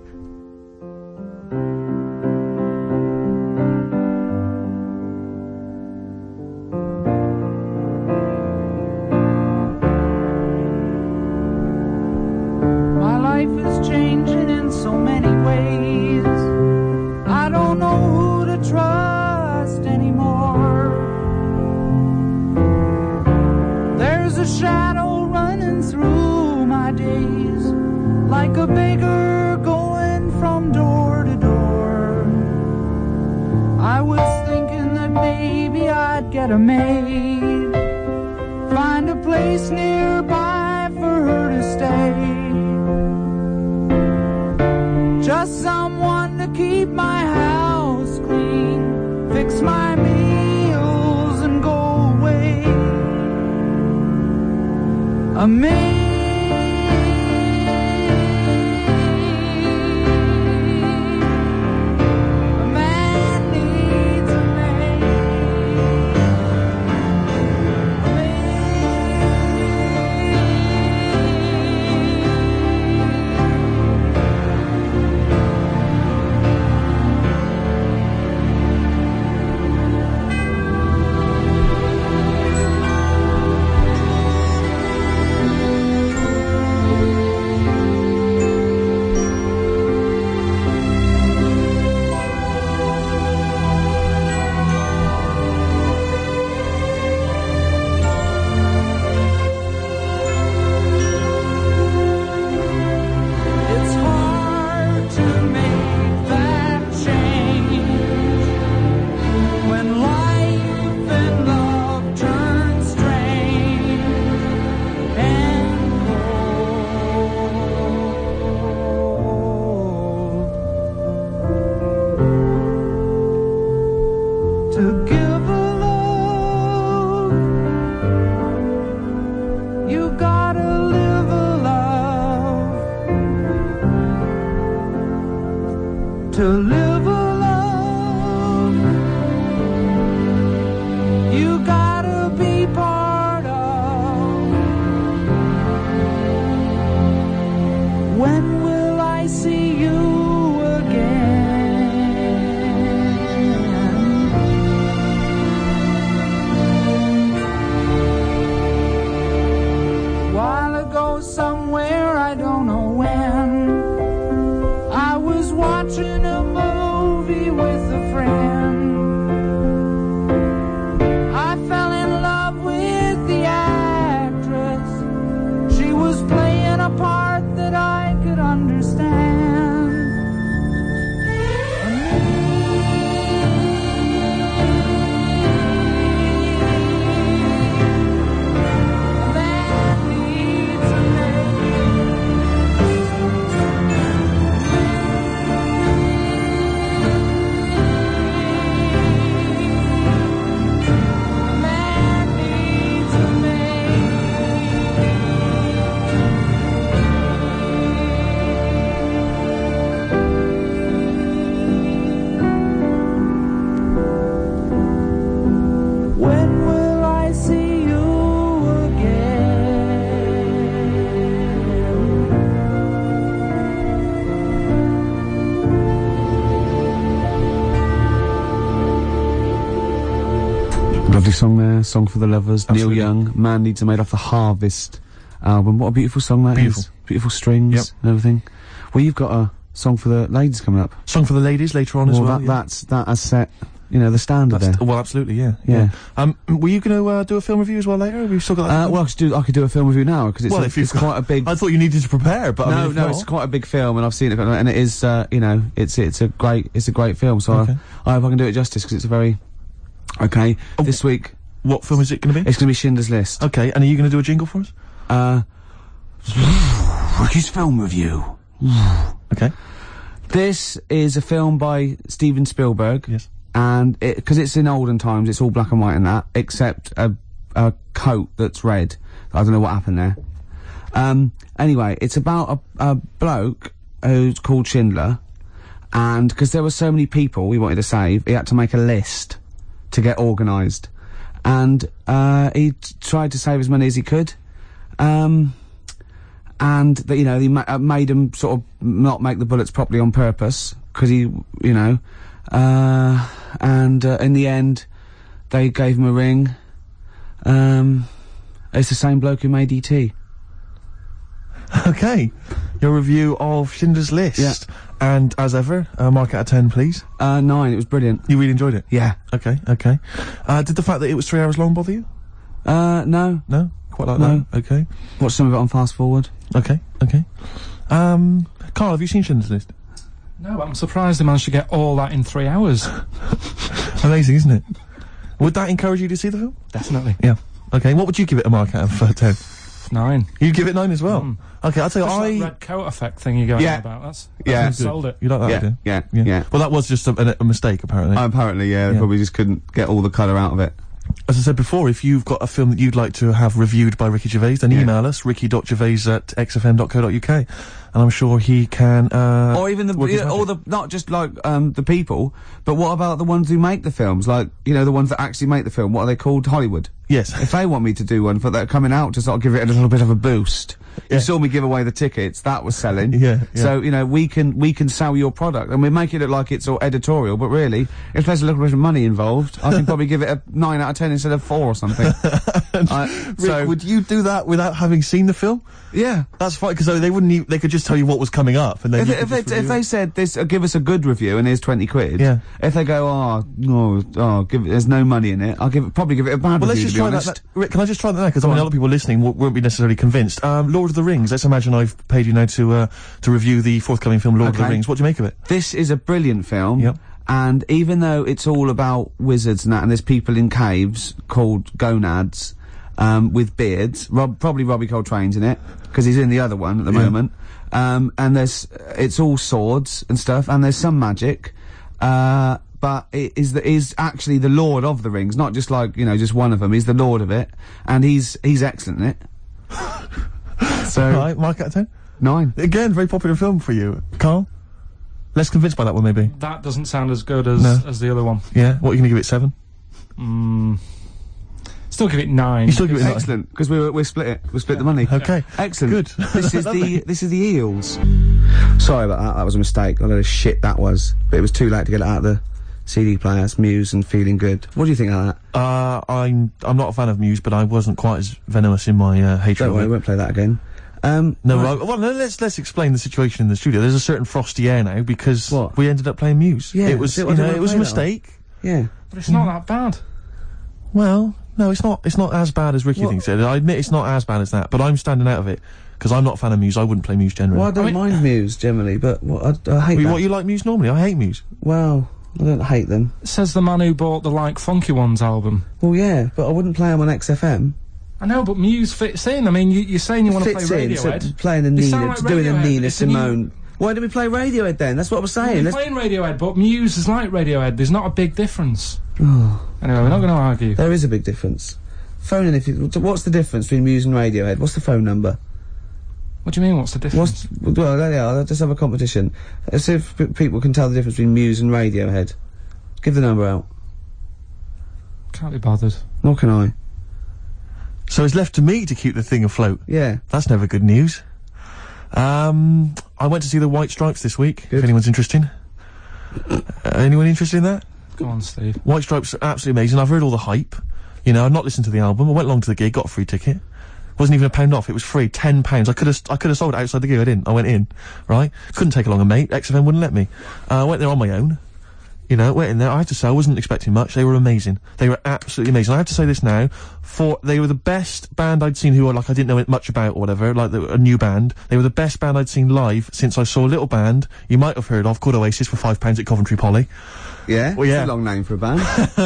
My life is changing in so many ways. I don't know who to trust anymore. There's a shadow running through my days, like a beggar going from door to door. I was thinking that maybe I'd get a maid, find a place nearby for her to stay, just someone to keep my house clean, fix my meals and go away. A maid. To live a love song there, Song for the Lovers, Absolutely. Neil Young, Man Needs a Maid off the Harvest album. What a beautiful song that is. Beautiful. Beautiful strings Yep. and everything. Well, you've got a song for the ladies coming up. Song for the ladies later on as well. That has set, you know, the standard there. Well, absolutely, yeah. Yeah. Were you going to do a film review as well later? Have you still got that? Well, I could do a film review now because it's, if you've it's quite a big. I thought you needed to prepare, but I mean, if No, not- it's quite a big film, and I've seen it, and it is, you know, it's a great film. So Okay. I hope I can do it justice because it's a very okay. This week What film is it going to be? it's going to be Schindler's List. Okay, and are you going to do a jingle for us? Ricky's film review. Okay. This is a film by Steven Spielberg. Yes. And because it's in olden times, it's all black and white and that, except a coat that's red. I don't know what happened there. Anyway, it's about a bloke who's called Schindler, and because there were so many people he wanted to save, he had to make a list to get organised, and he tried to save as many as he could, and you know, he made him sort of not make the bullets properly on purpose because he, you know. And in the end, they gave him a ring. It's the same bloke who made E.T. Okay. Your review of Schindler's List. Yeah. And as ever, mark out of 10, please. 9, it was brilliant. You really enjoyed it? Yeah. Okay, okay. Did the fact that it was 3 hours long bother you? No. No? Quite like No. that? Okay. Watched some of it on fast forward. Okay, okay. Carl, have you seen Schindler's List? No, I'm surprised they managed to get all that in 3 hours. Amazing, isn't it? Would that encourage you to see the film? Definitely. Yeah. Okay, what would you give it a mark out of 10? 9. You'd give it 9 as well? Okay, I'll tell you, Just that I... red coat effect thing you're going Yeah. on about. That's Yeah. sold it. You like that Yeah, idea? yeah. Well, that was just a mistake, apparently. Apparently, yeah, they Yeah. probably just couldn't get all the colour out of it. As I said before, if you've got a film that you'd like to have reviewed by Ricky Gervais, then email us, ricky.gervais@xfm.co.uk, and I'm sure he can, Or even work his or magic. not just like the people, but what about the ones who make the films? Like, you know, the ones that actually make the film. What are they called? Hollywood. Yes. If they want me to do one for that coming out to sort of give it a little bit of a boost. Yeah. You saw me give away the tickets, that was selling. Yeah, yeah. So, you know, we can sell your product, and we make it look like it's all editorial, but really, if there's a little bit of money involved, I can probably give it a 9 out of 10 instead of 4 or something. Rick, would you do that without having seen the film? yeah. That's fine, because they wouldn't they could just tell you what was coming up, and then you could just If review they it. said this, give us a good review and here's 20 quid. Yeah. If they go, there's no money in it, I'll probably give it a bad Well, let's review, just to be try honest. that. Rick, can I just try that now? Because I mean, a lot of people listening won't be necessarily convinced. Lord of the Rings. Let's imagine I've paid you now to review the forthcoming film Lord of the Okay. Rings. What do you make of it? This is a brilliant film. Yep. And even though it's all about wizards and that, and there's people in caves called gonads, with beards, probably Robbie Coltrane's in it, because he's in the other one at the moment. And it's all swords and stuff, and there's some magic, but it is actually the Lord of the Rings, not just like, you know, just one of them. He's the Lord of it, and he's excellent in it. So, Right, mark out of 10. 9. Again, very popular film for you, Carl. Less convinced by that one, maybe. That doesn't sound as good as No. as the other one. Yeah. What are you gonna give it? 7? Still give it 9. You still give it 9? Excellent, because we split the money. Okay. Excellent. Good. This is Lovely. this is the Eels. Sorry about that. That was a mistake. I know the shit that was, but it was too late to get it out of the CD player. It's Muse and Feeling Good. What do you think of that? I'm not a fan of Muse, but I wasn't quite as venomous in my hatred Don't of worry, it. we won't play that again. No, right. well, no, let's explain the situation in the studio. There's a certain frosty air now because What? we ended up playing Muse. Yeah, it was, so you I don't know, wanna it was a play that one. mistake. Yeah. But it's not that bad. Well, no, it's not as bad as Ricky What? thinks it. I admit it's not as bad as that, but I'm standing out of it because I'm not a fan of Muse. I wouldn't play Muse generally. Well, I don't mean- mind Muse generally, but I hate that. What, you like Muse normally? I hate Muse. Well, I don't hate them. Says the man who bought the Like Funky Ones album. Well, yeah, but I wouldn't play them on XFM. I know, but Muse fits in. I mean, you're saying you want to play Fits in, so Radiohead. playing a You Nina, sound like doing a Radiohead. Nina It's a new- Simone. Why don't we play Radiohead then? That's what I was saying. You're Let's- playing Radiohead, but Muse is like Radiohead. There's not a big difference. Anyway, we're not going to argue. There is a big difference. Phone in if you. What's the difference between Muse and Radiohead? What's the phone number? What do you mean, what's the difference? Well, yeah, let's just have a competition. Let's see if people can tell the difference between Muse and Radiohead. Give the number out. Can't be bothered. Nor can I. So it's left to me to keep the thing afloat. Yeah. That's never good news. I went to see the White Stripes this week. Good. If anyone's interested. Anyone interested in that? Go on, Steve. White Stripes are absolutely amazing. I've heard all the hype. You know, I'd not listened to the album. I went along to the gig, got a free ticket. Wasn't even £1 off. It was free, £10. I could have sold it outside the gig. I didn't. I went in, right? Couldn't take along a mate. XFM wouldn't let me. I went there on my own. You know, went in there. I have to say, I wasn't expecting much. They were amazing. They were absolutely amazing. I have to say this now. They were the best band I'd seen who I didn't know much about or whatever, like a new band. They were the best band I'd seen live since I saw a little band you might have heard of called Oasis for £5 at Coventry Poly. Yeah? Well, yeah. It's a long name for a band.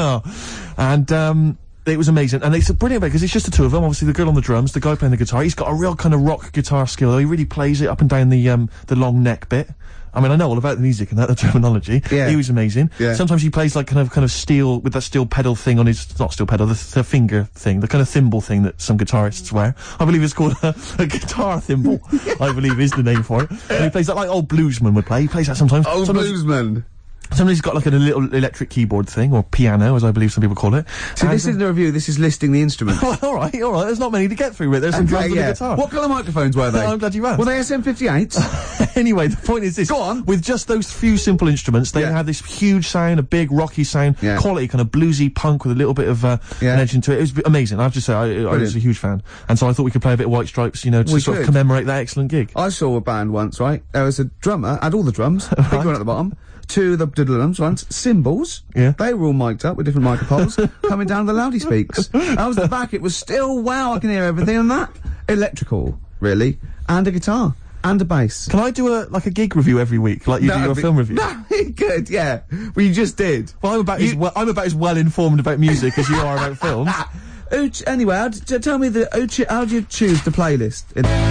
And, it was amazing, and it's a brilliant band because it's just the two of them. Obviously, the girl on the drums, the guy playing the guitar. He's got a real kind of rock guitar skill. He really plays it up and down the long neck bit. I mean, I know all about the music and that, the terminology. Yeah. He was amazing. Yeah. Sometimes he plays like kind of steel, with that steel pedal thing on his, not steel pedal, the finger thing, the kind of thimble thing that some guitarists wear. I believe it's called a guitar thimble, I believe is the name for it. And he plays that like old bluesman would play. He plays that sometimes. Bluesman. Somebody's got like a little electric keyboard thing, or piano, as I believe some people call it. See, this isn't a review, this is listing the instruments. Alright, there's not many to get through with. There's some drums and a guitar. What colour microphones were they? I'm glad you asked. Were they SM58s? Anyway, the point is this. Go on. With just those few simple instruments, they had this huge sound, a big rocky sound, quality, kind of bluesy punk with a little bit of an edge into it. It was amazing. I have to say, I was a huge fan. And so I thought we could play a bit of White Stripes, you know, to sort of commemorate that excellent gig. I saw a band once, right? There was a drummer, had all the drums, big one at the bottom, two of the diddle-drums once, cymbals. Yeah. They were all mic'd up with different microphones, coming down the loudy speaks. I was at the back, it was still, wow, I can hear everything, and that. Electrical, really. And a guitar. And a bass. Can I do a gig review every week, like you do your film review? No, good, yeah. Well, you just did. Well, I'm about as well informed about music as you are about films. Anyway, tell me how do you choose the playlist?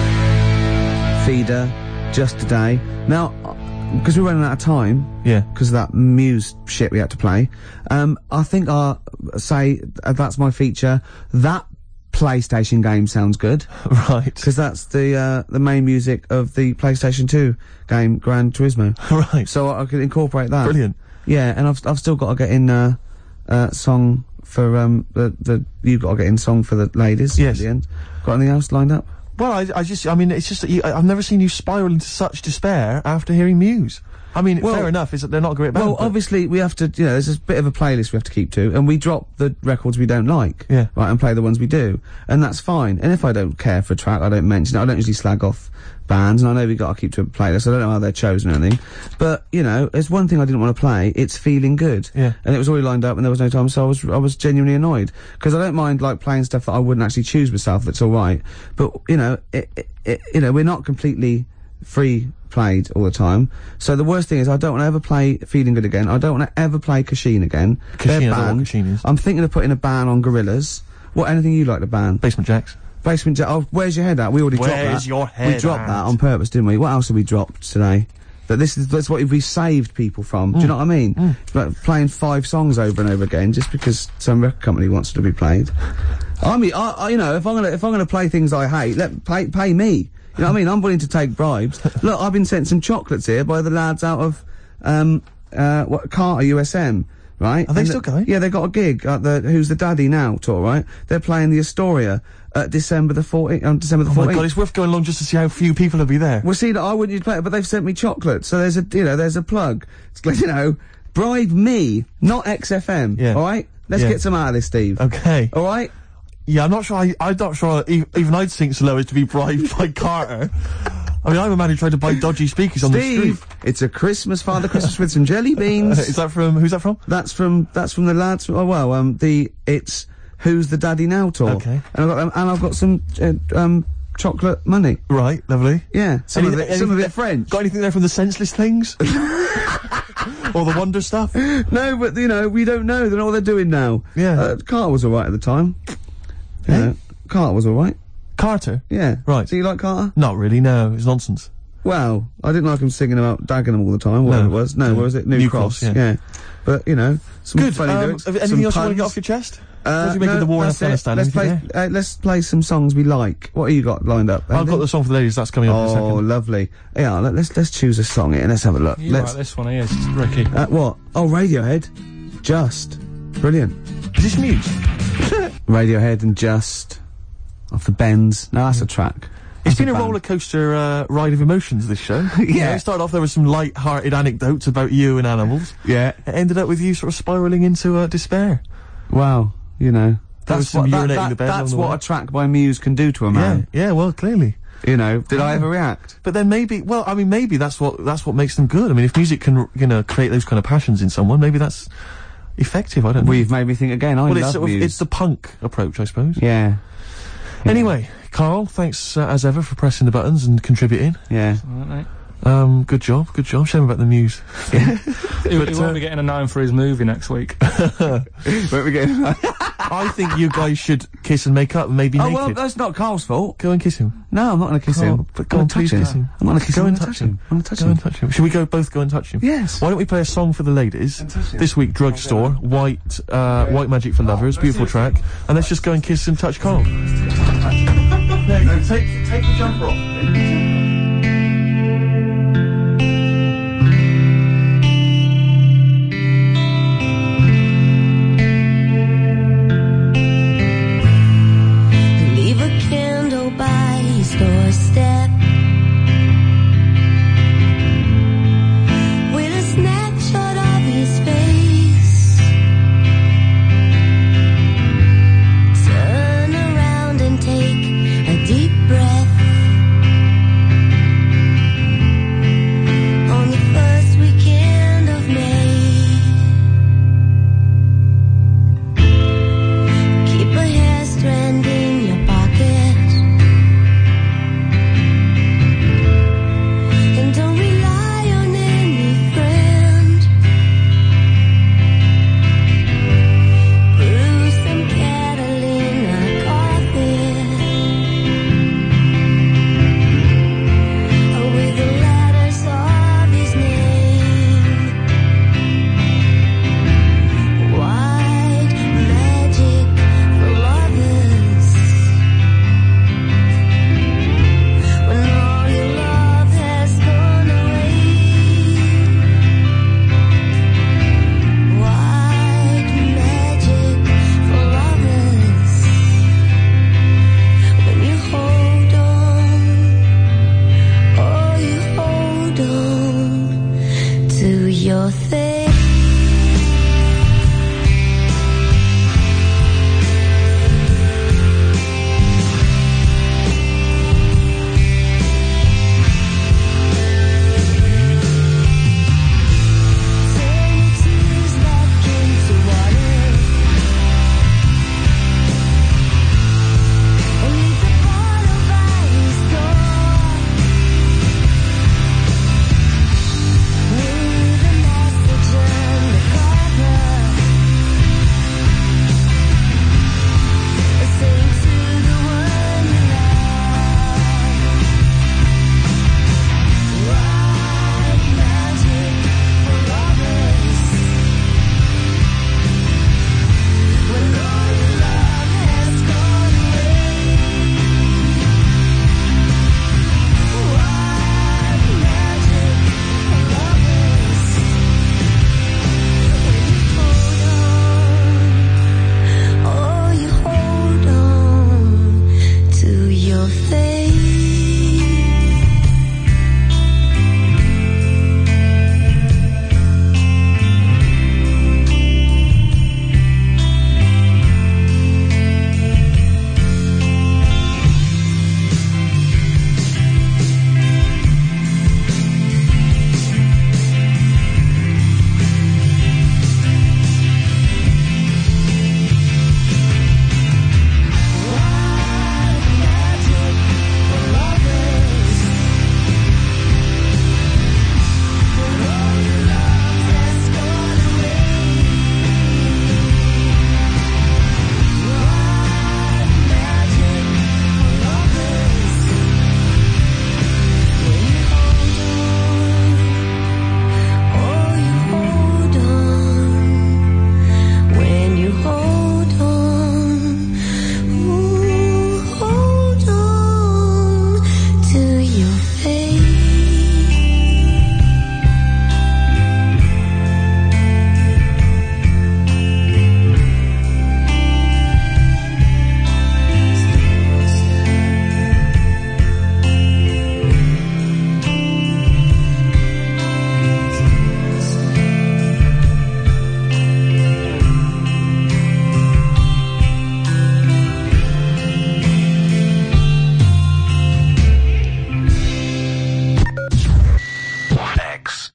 Feeder, Just Today. Now, because we're running out of time. Yeah. Because of that Muse shit we had to play. I think I'll say that's my feature. That PlayStation game sounds good. Right. Because that's the main music of the PlayStation 2 game, Gran Turismo. Right. So I could incorporate that. Brilliant. Yeah, and I've still got to get in, song for, you've got to get in song for the ladies. Yes. At the end. Got anything else lined up? Well, I mean, it's just that I've never seen you spiral into such despair after hearing Muse. I mean, fair enough, is that they're not a great band. Well, obviously, we have to, there's a bit of a playlist we have to keep to, and we drop the records we don't like. Yeah. Right, and play the ones we do. And that's fine. And if I don't care for a track, I don't mention it. I don't usually slag off bands, and I know we've got to keep to a playlist. I don't know how they're chosen or anything. But, there's one thing I didn't want to play. It's Feeling Good. Yeah. And it was already lined up, and there was no time, so I was genuinely annoyed. Because I don't mind, playing stuff that I wouldn't actually choose myself, that's alright. But, we're not completely free played all the time. So the worst thing is I don't want to ever play Feeling Good again. I don't want to ever play Kashin again. Kashin, I don't know what Kashin is. I'm thinking of putting a ban on Gorillaz. Anything you like to ban? Basement Jacks. Basement Jacks. Oh, Where's Your Head At? We already dropped that. Where's Your Head We dropped At? that on purpose, didn't we? What else have we dropped today? That's what we saved people from. Do you know what I mean? Like playing 5 songs over and over again just because some record company wants it to be played. I mean, if I'm gonna play things I hate, pay me. You know what I mean? I'm willing to take bribes. Look, I've been sent some chocolates here by the lads out of, Carter USM, right? Are they still going? Yeah, they got a gig at the Who's the Daddy Now tour, right? They're playing the Astoria at December the 14th, on December the 14th. Oh my God, it's worth going along just to see how few people will be there. Well, see, I wouldn't use play it, but they've sent me chocolates, so there's a plug. It's like, bribe me, not XFM, Yeah. alright? Let's get some out of this, Steve. Okay. Alright? Yeah, I'm not sure even I'd sink so low as to be bribed by Carter. I mean, I'm a man who tried to buy dodgy speakers on the street. Steve, it's a Father Christmas with some jelly beans. Is that from, who's that from? That's from the lads, it's Who's the Daddy Now tour. Okay. And I've got some, chocolate money. Right, lovely. Yeah. Some of it French. Got anything there from the Senseless Things? Or the Wonder Stuff? No, but, we don't know. They know what they're doing now. Yeah. Carter was alright at the time. Carter was alright. Carter? Yeah. Right. Do you like Carter? Not really, no. It's nonsense. Well, I didn't like him singing about Dagenham all the time, whatever it was. No, what was it? New Cross. Yeah. But, some Good. funny lyrics. Anything else you want to get off your chest? What do you make of the war in Afghanistan? Let's play some songs we like. What have you got lined up? I've got the song for the ladies. That's coming up in a second. Oh, lovely. Yeah, let's choose a song here and let's have a look. You like this one here, Ricky. What? Oh, Radiohead. Just. Brilliant. Is this Muse? Radiohead and Just. Off the Bends. No, that's a track. It's been a roller coaster ride of emotions, this show. Yeah. It started off, there were some light-hearted anecdotes about you and animals. Yeah. It ended up with you sort of spiralling into despair. Well, There was some urinating in the bed. That's along the what way. a track by Muse can do to a Yeah, man. yeah. Well, clearly. You know, did I ever react? But then maybe, well, I mean, maybe that's what makes them good. I mean, if music can, create those kind of passions in someone, maybe that's effective. I don't know. Well, you've made me think again. I Well, love Muse. it's the punk approach, I suppose. Yeah. Anyway, Carl, thanks as ever for pressing the buttons and contributing. Yeah. All right, mate. Good job. Shame about the Muse. He won't be getting a 9 for his movie next week. Won't we get... I think you guys should kiss and make up, maybe Oh, naked. well, that's not Carl's fault. Go and kiss him. No, I'm not going to kiss Carl, him. but I'm go gonna on, touch please him. kiss him. I'm going to kiss Go him. and I'm touch gonna him. I'm going to touch Go him. and touch him. Should we both go and touch him? Yes. Why don't we play a song for the ladies? This week, Drugstore, White Magic for Lovers, beautiful track. And let's just go and kiss and touch Carl. No, take the jumper off.